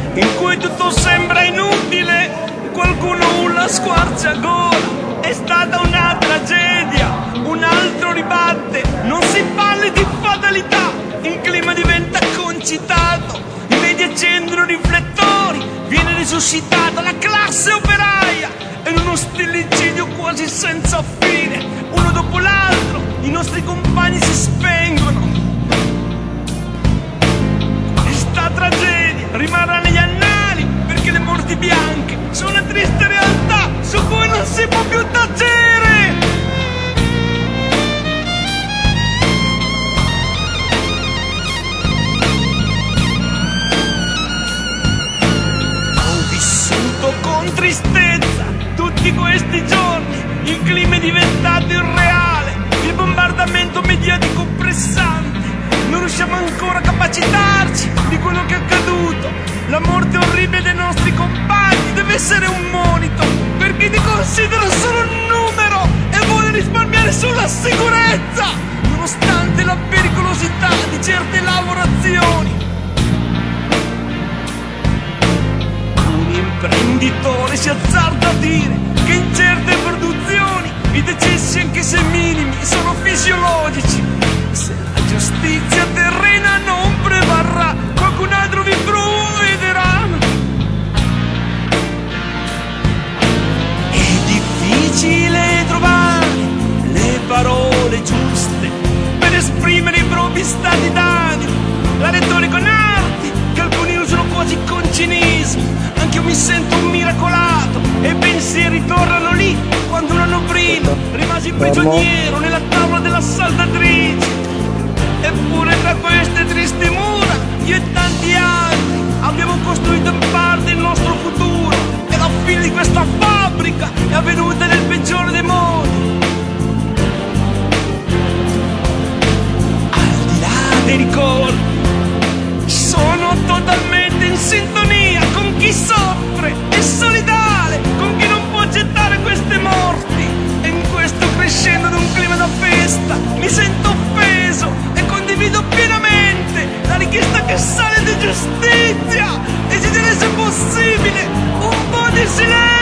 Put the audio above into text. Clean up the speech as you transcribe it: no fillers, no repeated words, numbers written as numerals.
in cui tutto sembra inutile, qualcuno urla squarciagola. È stata una tragedia, un altro ribatte, non si parli di fatalità, il clima diventa concitato, i media accendono riflettori, viene risuscitata la classe operaia in uno stillicidio quasi senza fine, uno dopo l'altro i nostri compagni si spengono. Questa tragedia rimarrà negli annali perché le morti bianche sono una triste realtà su cui non si può più tacere. Ho vissuto con tristezza tutti questi giorni, il clima è diventato irreale, il bombardamento mediatico pressante, non riusciamo ancora a capacitarci di quello che è accaduto. La morte orribile dei nostri compagni deve essere un monito per chi ti considera solo un numero e vuole risparmiare sulla sicurezza, nonostante la pericolosità di certe lavorazioni. Un imprenditore si azzarda a dire che in certe produzioni i decessi, anche se minimi, sono fisiologici. Se la giustizia terrena non prevarrà, qualcun altro vi provvederà. È difficile trovare le parole giuste per esprimere i propri stati d'animo. La retorica è un'arte che alcuni usano quasi con cinismo. Anche io mi sento un miracolato e i pensieri tornano lì quando un anno prima rimasi prigioniero nella tavola della saldatrice. Eppure tra queste tristi mura io e tanti altri abbiamo costruito in parte il nostro futuro, e la fine di questa fabbrica è avvenuta nel peggiore dei modi. Al di là dei ricordi, sono totalmente in sintonia con chi soffre e solidale con chi non può accettare queste morti. E in questo crescendo di un clima da festa mi sento offeso e condivido pienamente la richiesta che sale di giustizia. Decidere se possibile un po' di silenzio.